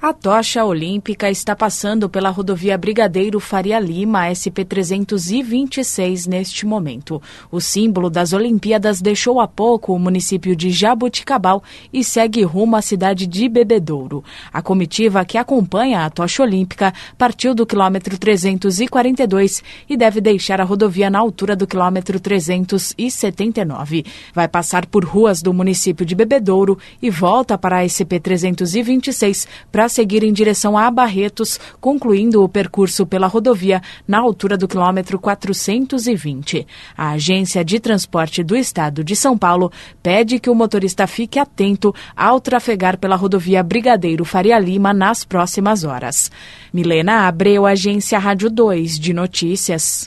A tocha olímpica está passando pela rodovia Brigadeiro Faria Lima, SP-326, neste momento. O símbolo das Olimpíadas deixou há pouco o município de Jaboticabal e segue rumo à cidade de Bebedouro. A comitiva que acompanha a tocha olímpica partiu do quilômetro 342 e deve deixar a rodovia na altura do quilômetro 379. Vai passar por ruas do município de Bebedouro e volta para a SP-326 para seguir em direção a Barretos, concluindo o percurso pela rodovia na altura do quilômetro 420. A Agência de Transporte do Estado de São Paulo pede que o motorista fique atento ao trafegar pela rodovia Brigadeiro Faria Lima nas próximas horas. Milena Abreu, Agência Rádio 2 de Notícias.